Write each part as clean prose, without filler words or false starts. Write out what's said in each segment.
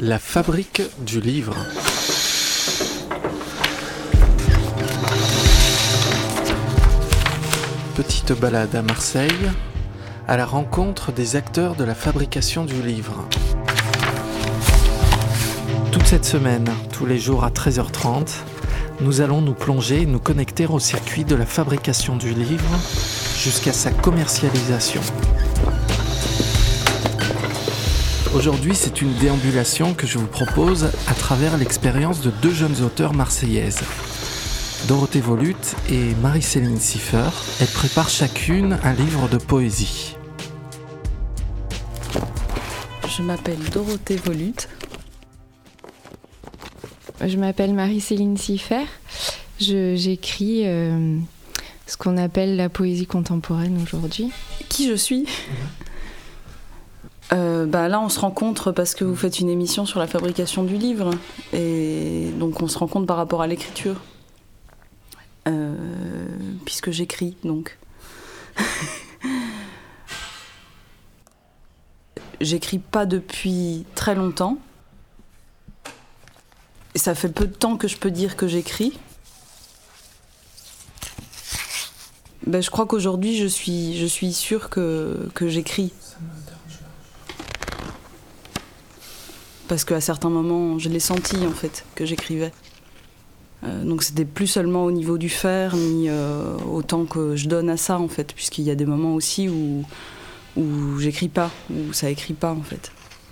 La fabrique du livre. Petite balade à Marseille, à la rencontre des acteurs de la fabrication du livre. Toute cette semaine, tous les jours à 13h30, nous allons nous plonger et nous connecter au circuit de la fabrication du livre jusqu'à sa commercialisation. Aujourd'hui, c'est une déambulation que je vous propose à travers l'expérience de deux jeunes auteurs marseillaises. Dorothée Volute et Marie-Céline Siffer. Elles préparent chacune un livre de poésie. Je m'appelle Dorothée Volute. Je m'appelle Marie-Céline Siffer. J'écris ce qu'on appelle la poésie contemporaine aujourd'hui. Qui je suis ? Là, on se rencontre parce que vous faites une émission sur la fabrication du livre. Et donc, on se rencontre par rapport à l'écriture. Puisque j'écris, donc. J'écris pas depuis très longtemps. Et ça fait peu de temps que je peux dire que j'écris. Je crois qu'aujourd'hui, je suis sûre que j'écris. Parce qu'à certains moments, je l'ai senti, en fait, que j'écrivais. Donc c'était plus seulement au niveau du faire, ni autant que je donne à ça, en fait, puisqu'il y a des moments aussi où j'écris pas, où ça écrit pas, en fait.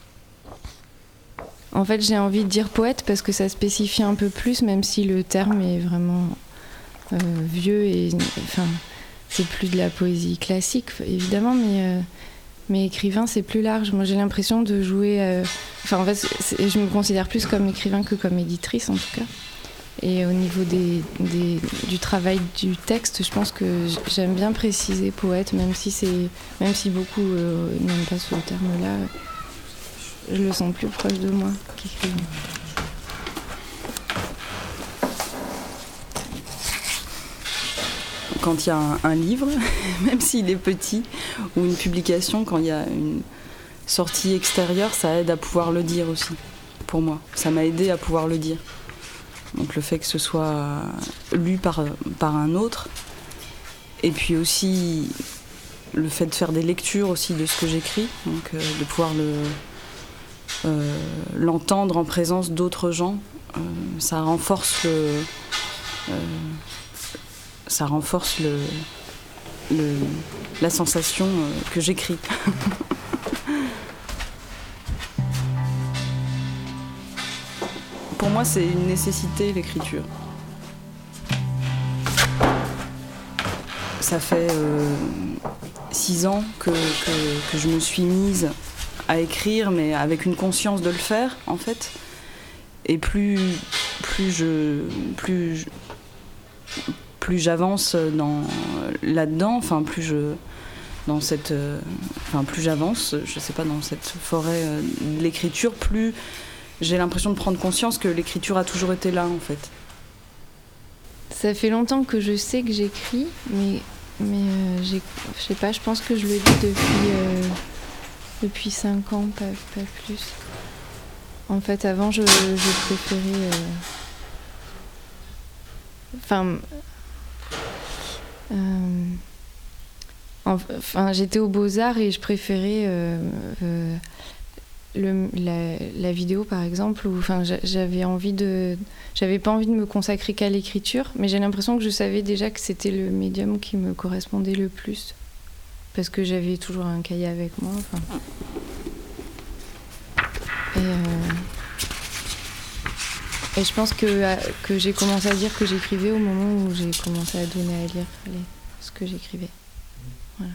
En fait, j'ai envie de dire poète parce que ça spécifie un peu plus, même si le terme est vraiment vieux et... Enfin, c'est plus de la poésie classique, évidemment, mais écrivain, c'est plus large. Moi, j'ai l'impression de jouer... en fait, je me considère plus comme écrivain que comme éditrice, en tout cas. Et au niveau du travail du texte, je pense que j'aime bien préciser poète, même si beaucoup n'aiment pas ce terme-là. Je le sens plus proche de moi qu'écrivain. Quand il y a un livre, même s'il est petit, ou une publication, quand il y a une sortie extérieure, ça aide à pouvoir le dire aussi, pour moi. Ça m'a aidé à pouvoir le dire. Donc le fait que ce soit lu par un autre, et puis aussi le fait de faire des lectures aussi de ce que j'écris, donc de pouvoir l'entendre en présence d'autres gens, ça renforce la sensation que j'écris. Pour moi, c'est une nécessité, l'écriture. Ça fait 6 ans que je me suis mise à écrire, mais avec une conscience de le faire, en fait. Et plus j'avance là-dedans, plus j'avance, je sais pas, dans cette forêt de l'écriture, plus j'ai l'impression de prendre conscience que l'écriture a toujours été là, en fait. Ça fait longtemps que je sais que j'écris, mais je sais pas, je pense que je le dis depuis 5 ans, pas plus. En fait, avant, je préférais... j'étais aux Beaux-Arts et je préférais la vidéo, par exemple, où j'avais pas envie de me consacrer qu'à l'écriture, mais j'ai l'impression que je savais déjà que c'était le médium qui me correspondait le plus, parce que j'avais toujours un cahier avec moi. Et je pense que j'ai commencé à dire que j'écrivais au moment où j'ai commencé à donner à lire ce que j'écrivais. Voilà.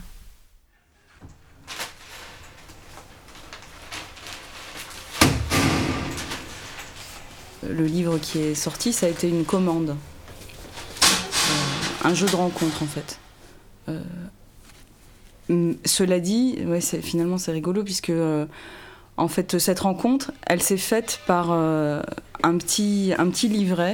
Le livre qui est sorti, ça a été une commande. Un jeu de rencontre, en fait. Cela dit, finalement, c'est rigolo, puisque... en fait, cette rencontre, elle s'est faite par un petit livret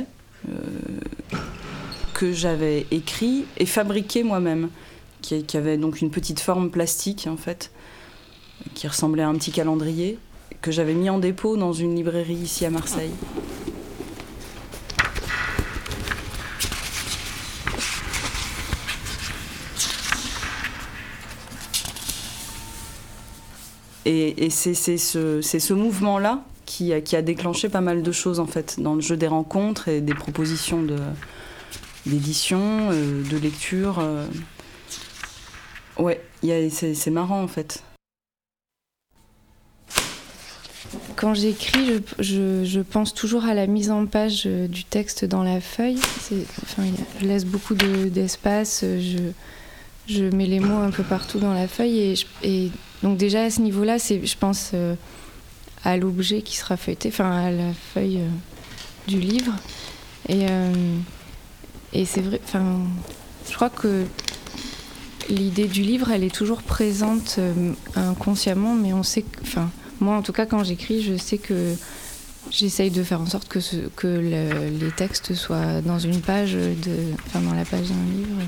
que j'avais écrit et fabriqué moi-même, qui avait donc une petite forme plastique, en fait, qui ressemblait à un petit calendrier. que j'avais mis en dépôt dans une librairie ici à Marseille. Et c'est ce mouvement-là qui a déclenché pas mal de choses, en fait, dans le jeu des rencontres et des propositions d'édition, de lecture. Ouais, c'est marrant, en fait. Quand j'écris, je pense toujours à la mise en page du texte dans la feuille. Je laisse beaucoup d'espace, je mets les mots un peu partout dans la feuille. Et donc déjà, à ce niveau-là, je pense à l'objet qui sera feuilleté, à la feuille du livre. Et c'est vrai, je crois que l'idée du livre, elle est toujours présente inconsciemment, mais on sait moi, en tout cas, quand j'écris, je sais que j'essaye de faire en sorte que les textes soient dans une page, dans la page d'un livre.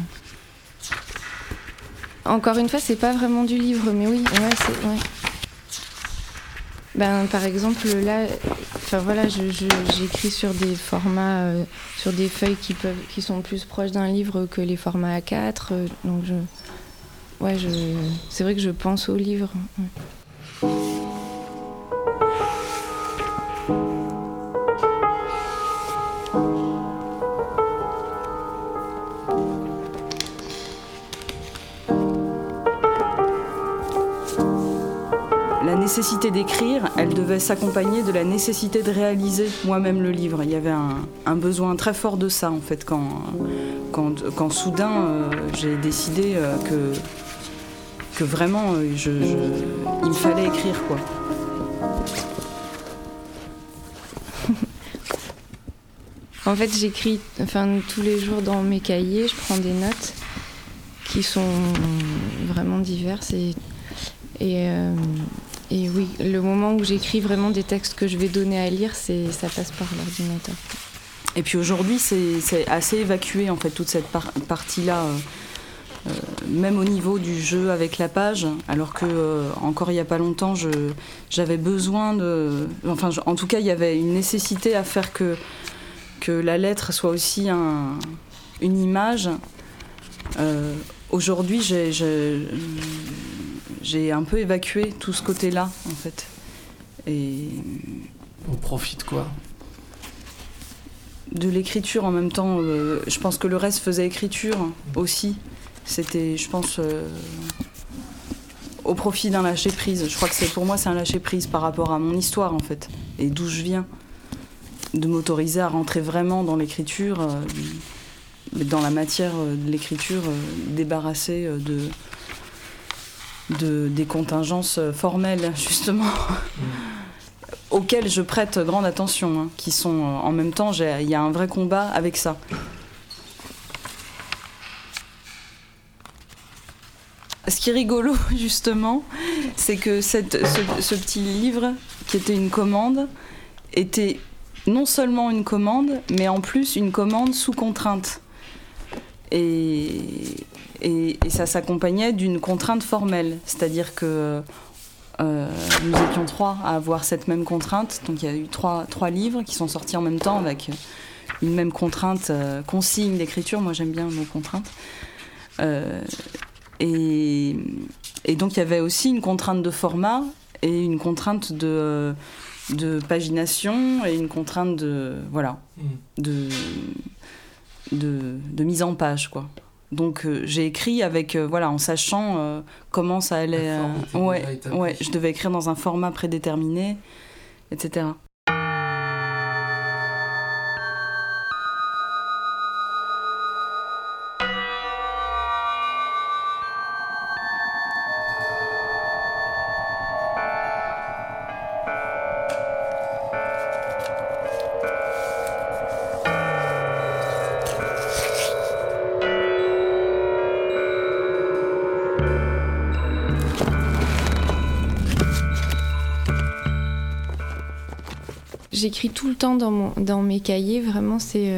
Encore une fois, c'est pas vraiment du livre, mais oui, ouais. Par exemple, là, j'écris sur des formats, sur des feuilles qui sont plus proches d'un livre que les formats A4. Donc c'est vrai que je pense au livre. Ouais. La nécessité d'écrire, elle devait s'accompagner de la nécessité de réaliser moi-même le livre. Il y avait un besoin très fort de ça, en fait, quand soudain j'ai décidé que vraiment il me fallait écrire, quoi. En fait, j'écris tous les jours dans mes cahiers, je prends des notes qui sont vraiment diverses et oui, le moment où j'écris vraiment des textes que je vais donner à lire, ça passe par l'ordinateur. Et puis aujourd'hui, c'est assez évacué, en fait, toute cette partie-là, même au niveau du jeu avec la page, alors que encore il n'y a pas longtemps, j'avais besoin en tout cas, il y avait une nécessité à faire que la lettre soit aussi une image. Aujourd'hui, j'ai un peu évacué tout ce côté-là, en fait. Et on profite quoi ? De l'écriture en même temps. Je pense que le reste faisait écriture aussi. C'était, je pense, au profit d'un lâcher-prise. Je crois que pour moi, c'est un lâcher-prise par rapport à mon histoire, en fait, et d'où je viens. De m'autoriser à rentrer vraiment dans l'écriture, dans la matière de l'écriture, débarrassée des contingences formelles, justement, auxquelles je prête grande attention, qui sont en même temps, il y a un vrai combat avec ça. Ce qui est rigolo, justement, c'est que ce petit livre, qui était une commande, était non seulement une commande, mais en plus une commande sous contrainte. Et ça s'accompagnait d'une contrainte formelle, c'est-à-dire que nous étions 3 à avoir cette même contrainte, donc il y a eu 3 livres qui sont sortis en même temps avec une même contrainte, consigne d'écriture, moi j'aime bien le mot contrainte, et donc il y avait aussi une contrainte de format et une contrainte de pagination et une contrainte de mise en page, quoi. Donc j'ai écrit avec en sachant comment ça allait. Je devais écrire dans un format prédéterminé, etc. J'écris tout le temps dans mes cahiers, vraiment, c'est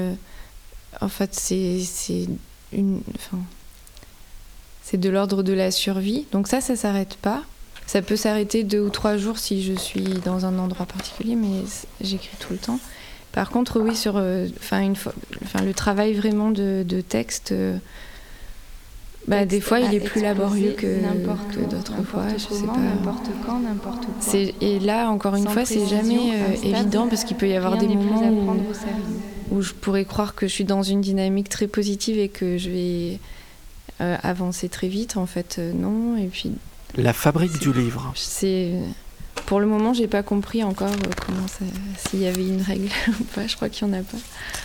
de l'ordre de la survie. Donc ça s'arrête pas. Ça peut s'arrêter 2 ou 3 jours si je suis dans un endroit particulier, mais j'écris tout le temps. Par contre, oui, sur le travail vraiment de texte, des fois, il est plus laborieux que d'autres fois. Je sais pas. N'importe quand, n'importe quoi. Et là, encore une fois, c'est jamais évident parce qu'il peut y avoir des moments où je pourrais croire que je suis dans une dynamique très positive et que je vais avancer très vite. En fait, non. Et puis. La fabrique du livre. Pour le moment, j'ai pas compris encore s'il y avait une règle ou pas. Je crois qu'il y en a pas.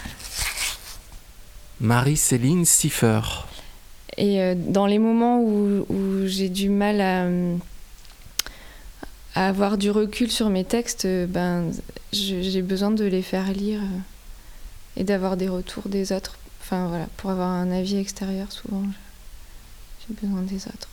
Marie-Céline Siffer. Et dans les moments où j'ai du mal à avoir du recul sur mes textes, j'ai besoin de les faire lire et d'avoir des retours des autres. Enfin voilà, pour avoir un avis extérieur, souvent, j'ai besoin des autres.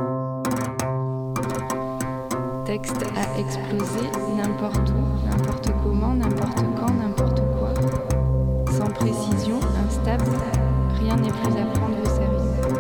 Texte à exploser n'importe où, n'importe comment, n'importe quand, n'importe quoi. Sans précision, instable, rien n'est plus à prendre au sérieux.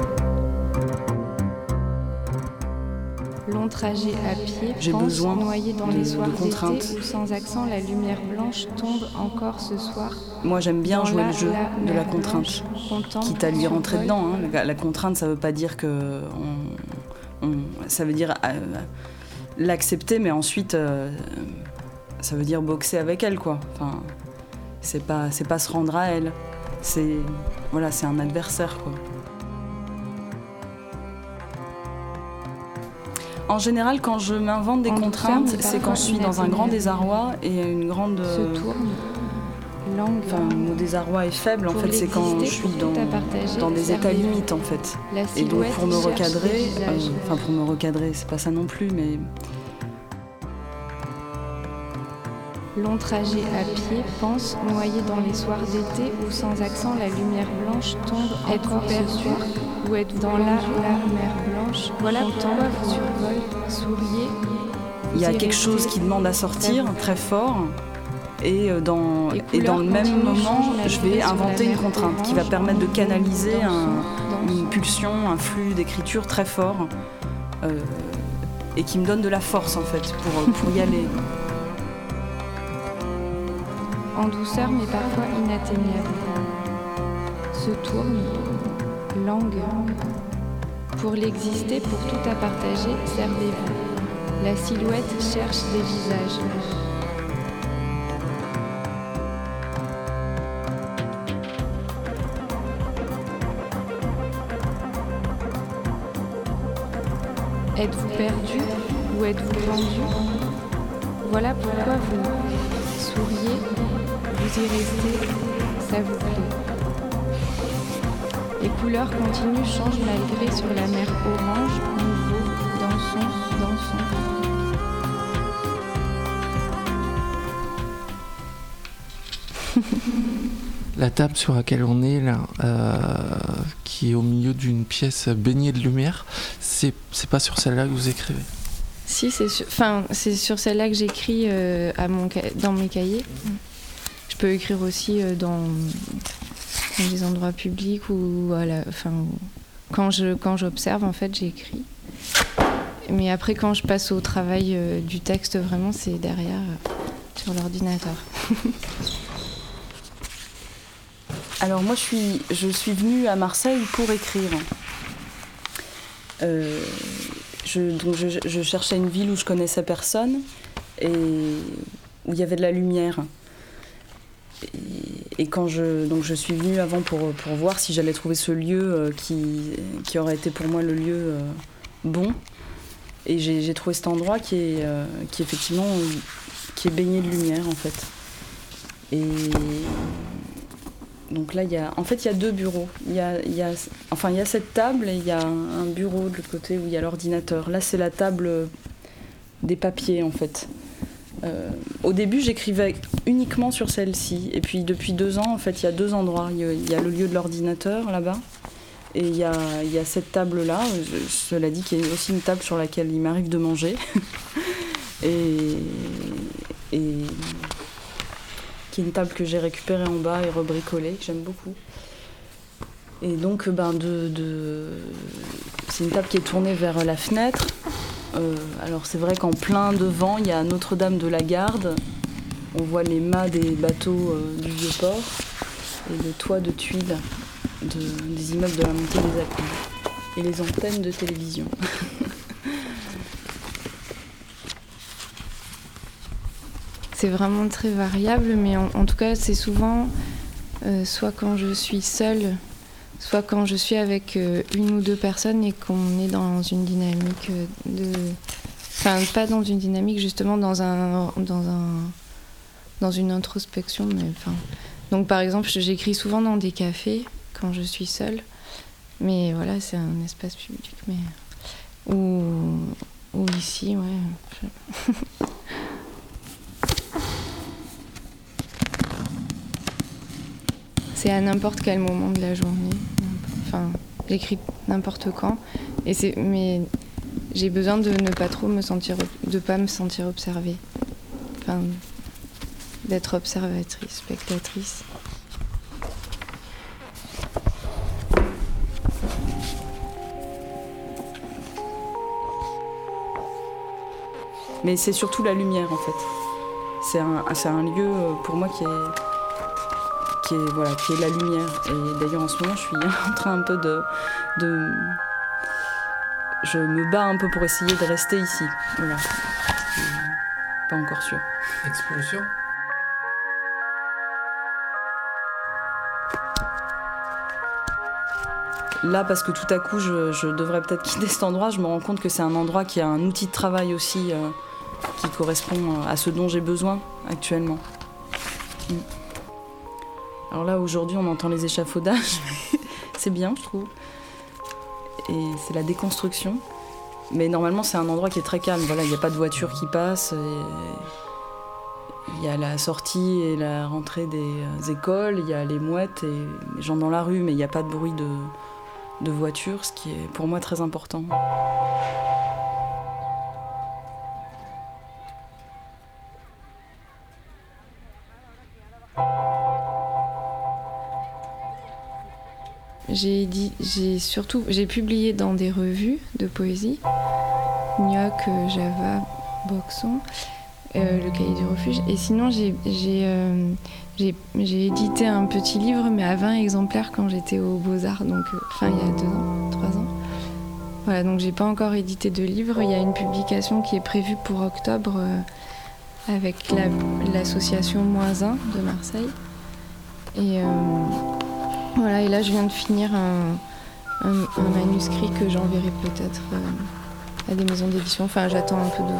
Long trajet à pied, j'ai besoin noyé dans les soirs d'été où sans accent la lumière blanche tombe encore ce soir. Moi j'aime bien jouer le jeu de la contrainte, quitte à lui rentrer dedans. La contrainte, ça veut pas dire que ça veut dire l'accepter, mais ensuite ça veut dire boxer avec elle, quoi. Enfin, c'est pas se rendre à elle. C'est un adversaire, quoi. En général, quand je m'invente des contraintes, c'est quand je suis dans un grand désarroi et une grande. Mon désarroi est faible, en fait, c'est quand je suis dans des états limites, en fait. Et donc, pour me recadrer, c'est pas ça non plus, mais. Long trajet à pied, pense, noyé dans les soirs d'été où sans accent la lumière blanche tombe. Êtes-vous perdu ou êtes-vous dans la mer blanche? Voilà pourquoi vous survole, souriez. Il y a quelque chose qui demande à sortir très fort. Et dans le même moment, je vais inventer une contrainte qui va permettre de canaliser une pulsion, un flux d'écriture très fort et qui me donne de la force, en fait, pour y aller. En douceur mais parfois inatteignable, se tourne, langue. Pour l'exister, pour tout à partager, servez-vous. La silhouette cherche des visages. Êtes-vous perdu ou êtes-vous vendu? Voilà pourquoi vous souriez. Vous y restez, ça vous plaît. Les couleurs continues changent malgré sur la mer orange, nouveau, dansons. La table sur laquelle on est là, qui est au milieu d'une pièce baignée de lumière, c'est pas sur celle-là que vous écrivez? Si, c'est sur celle-là que j'écris dans mes cahiers. Je peux écrire aussi dans des endroits publics ou quand j'observe, en fait, j'écris. Mais après, quand je passe au travail du texte, vraiment, c'est derrière, sur l'ordinateur. Alors moi, je suis venue à Marseille pour écrire. Je cherchais une ville où je connaissais personne et où il y avait de la lumière. Et quand je suis venue avant pour voir si j'allais trouver ce lieu qui aurait été pour moi le lieu bon. Et j'ai trouvé cet endroit qui est effectivement qui est baigné de lumière, en fait. Et donc là, il y a 2 bureaux. Il y a cette table et il y a un bureau de l'autre côté où il y a l'ordinateur. Là, c'est la table des papiers, en fait. Au début, j'écrivais uniquement sur celle-ci. Et puis, depuis 2 ans, en fait, il y a 2 endroits. Il y a le lieu de l'ordinateur, là-bas. Et il y a cette table-là, cela dit, qui est aussi une table sur laquelle il m'arrive de manger. et qui est une table que j'ai récupérée en bas et rebricolée, que j'aime beaucoup. Et donc, c'est une table qui est tournée vers la fenêtre. Alors c'est vrai qu'en plein devant, il y a Notre-Dame de la Garde. On voit les mâts des bateaux du Vieux-Port et le toit de tuiles des immeubles de la montée des Alpes et les antennes de télévision. C'est vraiment très variable, mais en tout cas, c'est souvent soit quand je suis seule, soit quand je suis avec une ou deux personnes et qu'on est dans une dynamique Enfin, pas dans une dynamique, justement, dans une introspection, mais enfin... Donc, par exemple, j'écris souvent dans des cafés, quand je suis seule, mais voilà, c'est un espace public, mais... Ou ici, ouais... C'est à n'importe quel moment de la journée. Enfin, j'écris n'importe quand. Mais j'ai besoin de ne pas trop pas me sentir observée. Enfin, d'être observatrice, spectatrice. Mais c'est surtout la lumière, en fait. C'est un lieu, pour moi, qui est la lumière. Et d'ailleurs, en ce moment, je suis en train un peu je me bats un peu pour essayer de rester ici. Voilà. Pas encore sûr. Explosion. Là, parce que tout à coup, je devrais peut-être quitter cet endroit, je me rends compte que c'est un endroit qui a un outil de travail aussi qui correspond à ce dont j'ai besoin actuellement. Alors là, aujourd'hui, on entend les échafaudages. C'est bien, je trouve. Et c'est la déconstruction. Mais normalement, c'est un endroit qui est très calme. Voilà, il n'y a pas de voiture qui passe. Il y a la sortie et la rentrée des écoles. Il y a les mouettes et les gens dans la rue. Mais il n'y a pas de bruit de voiture, ce qui est pour moi très important. J'ai publié dans des revues de poésie, Nioc, Java, Boxon, le Cahier du Refuge. Et sinon, j'ai édité un petit livre, mais à 20 exemplaires quand j'étais aux Beaux-Arts, donc il y a 2 ans, 3 ans. Voilà, donc j'ai pas encore édité de livre. Il y a une publication qui est prévue pour octobre avec l'association -1 de Marseille. Et voilà, et là je viens de finir un manuscrit que j'enverrai peut-être à des maisons d'édition. Enfin, j'attends un peu de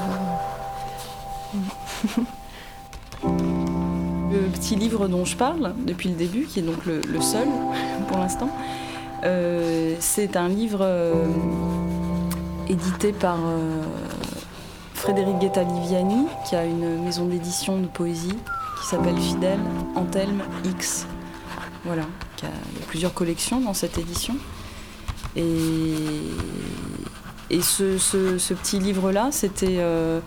voir. Le petit livre dont je parle depuis le début, qui est donc le seul pour l'instant, c'est un livre édité par Frédéric Guetta-Liviani, qui a une maison d'édition de poésie qui s'appelle Fidèle, Anthelme X. Voilà, il y a plusieurs collections dans cette édition. Et ce petit livre-là, c'était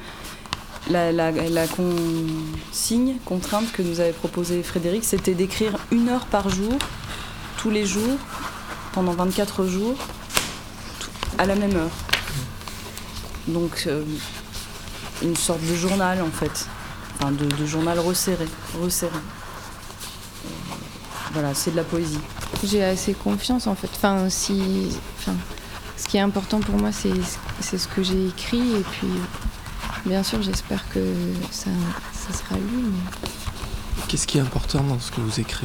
la contrainte que nous avait proposée Frédéric, c'était d'écrire 1 heure par jour, tous les jours, pendant 24 jours, à la même heure. Donc, une sorte de journal, en fait. Enfin, de journal resserré. Voilà, c'est de la poésie. J'ai assez confiance, en fait. Ce qui est important pour moi, c'est ce que j'ai écrit. Et puis, bien sûr, j'espère que ça sera lu. Mais... Qu'est-ce qui est important dans ce que vous écrivez ?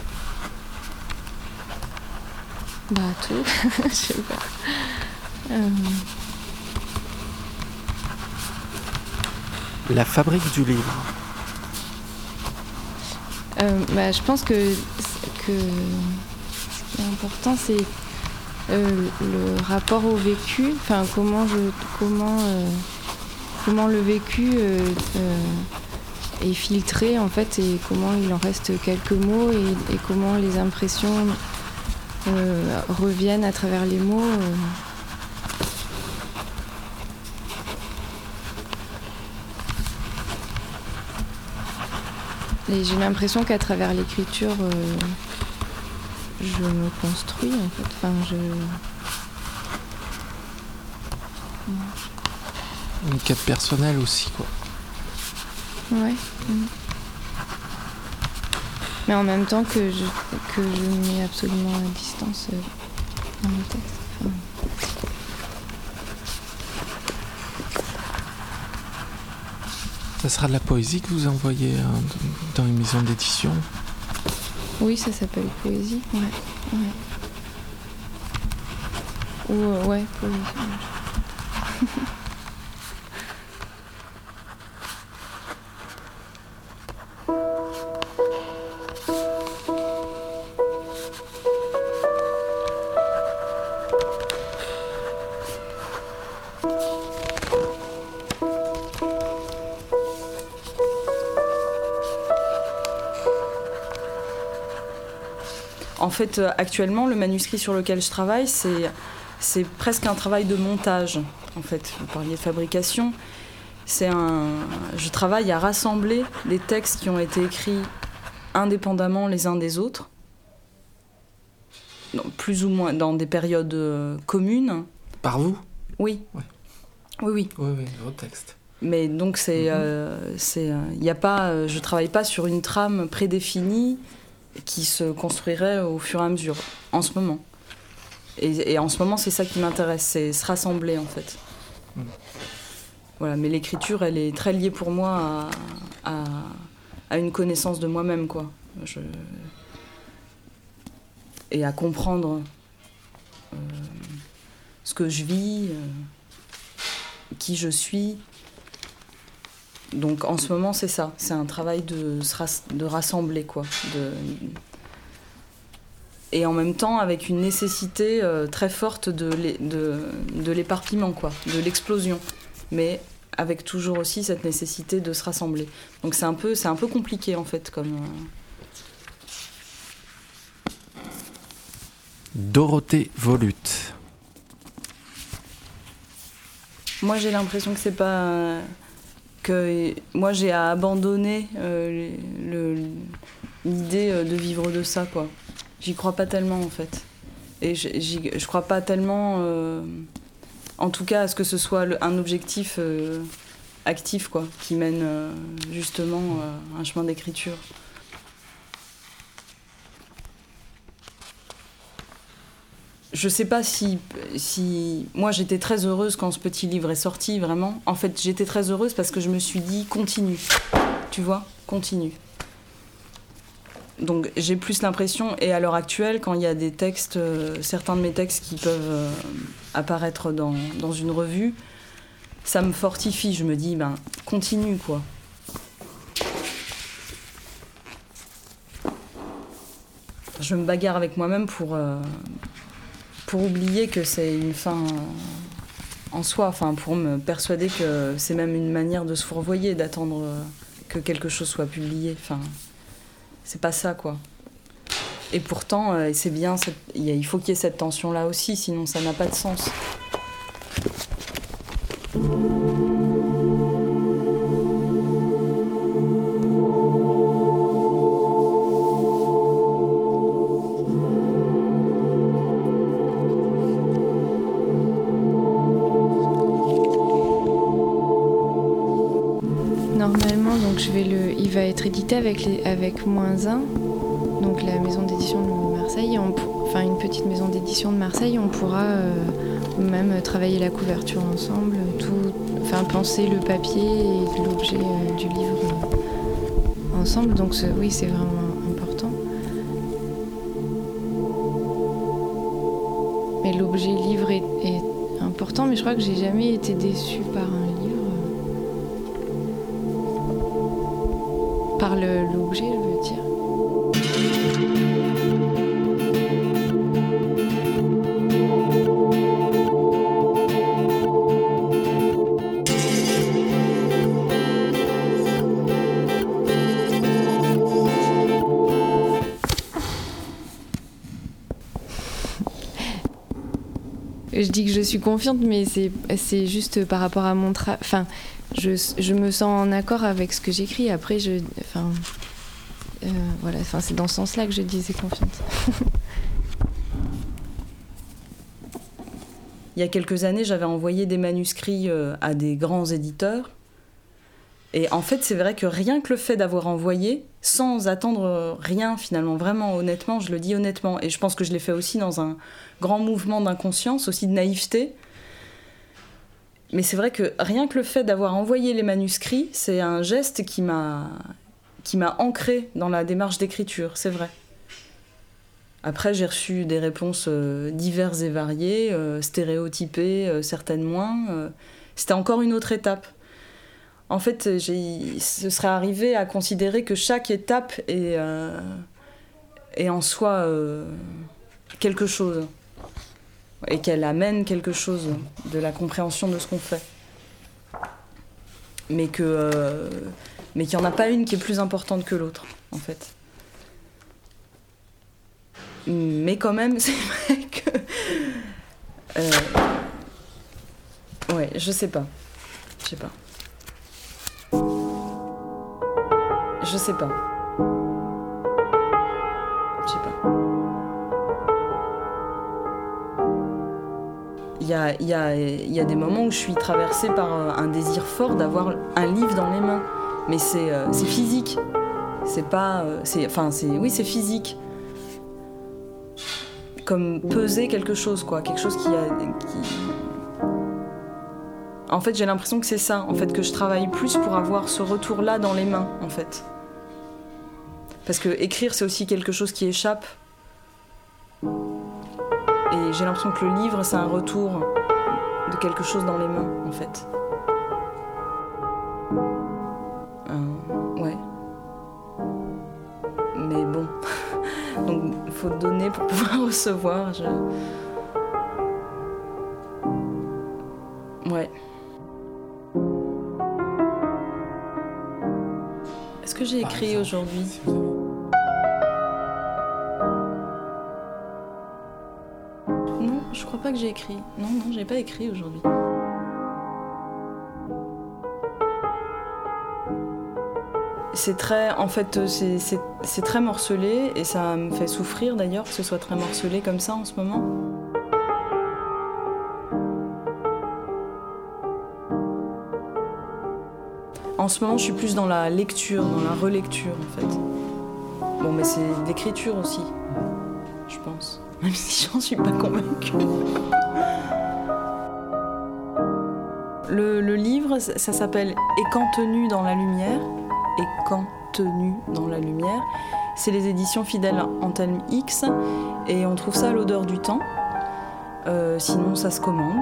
Tout. Je sais pas. La fabrique du livre. Je pense que ce qui est important, c'est le rapport au vécu. Enfin, comment le vécu est filtré, en fait, et comment il en reste quelques mots, et comment les impressions reviennent à travers les mots. Et j'ai l'impression qu'à travers l'écriture, je me construis, en fait. Enfin, une quête personnelle aussi, quoi. Ouais. Mais en même temps que je mets absolument à distance dans le texte. Enfin... Ça sera de la poésie que vous envoyez dans une maison d'édition? Oui, ça s'appelle poésie, ouais. Ou ouais, poésie. En fait, actuellement, le manuscrit sur lequel je travaille, c'est presque un travail de montage. En fait, vous parliez de fabrication. Je travaille à rassembler les textes qui ont été écrits indépendamment les uns des autres, plus ou moins dans des périodes communes. Par vous? Oui. Ouais. Oui. Oui, vos textes. Mais donc, y a pas, je travaille pas sur une trame prédéfinie qui se construirait au fur et à mesure, en ce moment. Et en ce moment, c'est ça qui m'intéresse, c'est se rassembler, en fait. Voilà, mais l'écriture, elle est très liée pour moi à une connaissance de moi-même, quoi. Et à comprendre ce que je vis, qui je suis. Donc en ce moment, c'est ça. C'est un travail de rassembler, quoi. Et en même temps, avec une nécessité très forte de l'éparpillement, quoi, de l'explosion. Mais avec toujours aussi cette nécessité de se rassembler. Donc c'est un peu compliqué, en fait, comme... Dorothée Volut. Moi, j'ai l'impression que c'est pas... que moi, j'ai à abandonner l'idée de vivre de ça, quoi. J'y crois pas tellement, en fait. Et je crois pas tellement, en tout cas, à ce que ce soit un objectif actif, quoi, qui mène justement un chemin d'écriture. Je sais pas si... Moi, j'étais très heureuse quand ce petit livre est sorti, vraiment. En fait, j'étais très heureuse parce que je me suis dit, continue. Tu vois, continue. Donc, j'ai plus l'impression, et à l'heure actuelle, quand il y a des textes, certains de mes textes qui peuvent apparaître dans une revue, ça me fortifie. Je me dis, continue, quoi. Je me bagarre avec moi-même pour oublier que c'est une fin en soi, enfin pour me persuader que c'est même une manière de se fourvoyer, d'attendre que quelque chose soit publié. Enfin, c'est pas ça, quoi. Et pourtant, c'est bien, il faut qu'il y ait cette tension-là aussi, sinon ça n'a pas de sens. Normalement, donc il va être édité avec -1, donc la maison d'édition de Marseille, enfin une petite maison d'édition de Marseille. On pourra même travailler la couverture ensemble, penser le papier et l'objet du livre ensemble. Donc oui, c'est vraiment important. Mais l'objet livre est important, mais je crois que j'ai jamais été déçue par un livre. Par l'objet, je veux dire. Je dis que je suis confiante, mais c'est juste par rapport à mon travail. Enfin, je me sens en accord avec ce que j'écris. Après, voilà, c'est dans ce sens-là que je disais confiante. il y a quelques années, j'avais envoyé des manuscrits à des grands éditeurs. Et en fait, c'est vrai que rien que le fait d'avoir envoyé, sans attendre rien finalement, vraiment honnêtement, je le dis honnêtement, et je pense que je l'ai fait aussi dans un grand mouvement d'inconscience, aussi de naïveté. Mais c'est vrai que rien que le fait d'avoir envoyé les manuscrits, c'est un geste qui m'a ancré dans la démarche d'écriture, c'est vrai. Après, j'ai reçu des réponses diverses et variées, stéréotypées, certaines moins. C'était encore une autre étape. En fait, ce serait arrivé à considérer que chaque étape est en soi quelque chose. Et qu'elle amène quelque chose de la compréhension de ce qu'on fait. Mais qu'il n'y en a pas une qui est plus importante que l'autre, en fait. Mais quand même, c'est vrai que... ouais, je sais pas. Je sais pas. Il y a des moments où je suis traversée par un désir fort d'avoir un livre dans les mains. Mais c'est physique. C'est pas... oui, c'est physique. Comme peser quelque chose, quoi. Quelque chose qui... En fait, j'ai l'impression que c'est ça. En fait, que je travaille plus pour avoir ce retour-là dans les mains, en fait. Parce que écrire, c'est aussi quelque chose qui échappe. Et j'ai l'impression que le livre, c'est un retour de quelque chose dans les mains, en fait. Ouais. Mais bon. Donc, il faut donner pour pouvoir recevoir. Ouais. Est-ce que j'ai écrit aujourd'hui ? Non, je crois pas que j'ai écrit. Non, j'ai pas écrit aujourd'hui. C'est très... En fait, c'est très morcelé et ça me fait souffrir d'ailleurs que ce soit très morcelé comme ça en ce moment. En ce moment, je suis plus dans la lecture, dans la relecture, en fait. Bon, mais c'est l'écriture aussi, je pense. Même si j'en suis pas convaincue. Le livre, ça s'appelle « Et quand tenu dans la lumière ». Et quand tenu dans la lumière. C'est les éditions Fidèle Anthelme X. Et on trouve ça à l'odeur du temps. Sinon, ça se commande.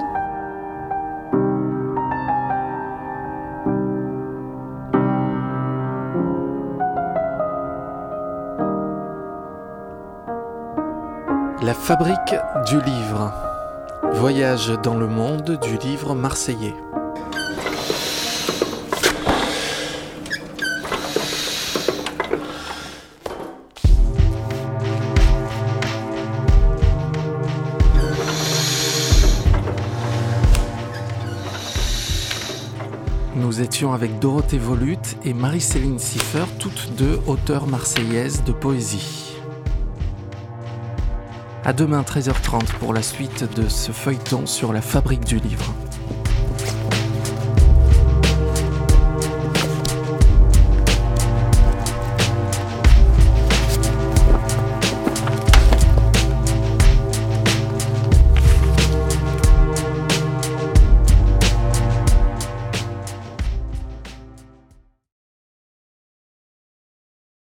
La fabrique du livre. Voyage dans le monde du livre marseillais. Nous étions avec Dorothée Volut et Marie-Céline Siffer, toutes deux auteurs marseillaises de poésie. À demain 13h30 pour la suite de ce feuilleton sur la fabrique du livre.